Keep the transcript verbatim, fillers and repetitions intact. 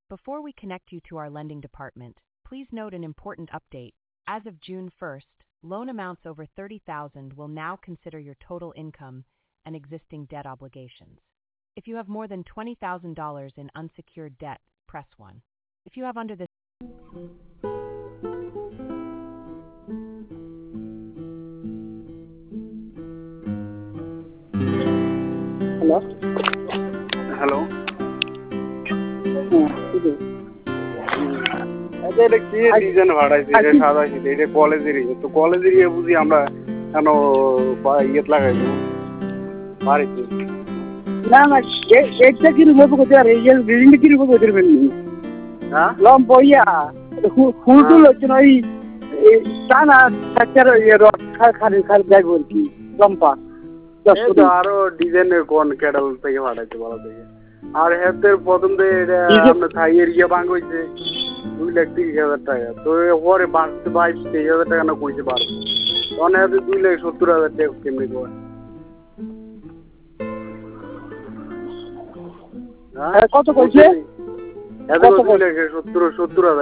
Before we connect you to our lending department, please note an important update. As of June first, loan amounts over thirty thousand dollars will now consider your total income and existing debt obligations. If you have more than twenty thousand dollars in unsecured debt, press one. If you have under this Hello? Hello হ্যাঁ, ঠিক আছে। আচ্ছা এটা কি design ভাড়াইছে এটা সাজাইছে এটা কলেজেরই তো কলেজেরই বুঝি আমরা কেন ইয়েত লাগাইবো বাড়িতে না না এ- এটা কি রূপে করতে আর এই যে বিল্ডিং কি রূপে করতে পারবেন হ্যাঁ লম বইয়া ফুল টুল হচ্ছে না ওই টানা ফ্র্যাকচার ইয়ে রড খালি খালি দেখবো আর কি লম্পা দশ এই ফুট তো আরো ডিজাইনের কোন ক্যাডাল থেকে ভাড়াইছে বলা থেকে আর হেতে প্রথম দিয়ে এটা আপনার থাইয়ের ইয়ে ভাঙ হয়েছে দুই লাখ তিরিশ হাজার টাকা তো পরে বাড়তে বাইশ তেইশ হাজার টাকা না কইতে পারবো তখন হাতে দুই লাখ সত্তর হাজার টাকা কেমনি কয় কত কইছে এত দুই লাখ সত্তর সত্তর হাজার